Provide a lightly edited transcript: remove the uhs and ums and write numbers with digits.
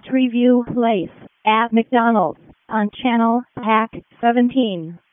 review place at McDonald's on Channel Hack 17.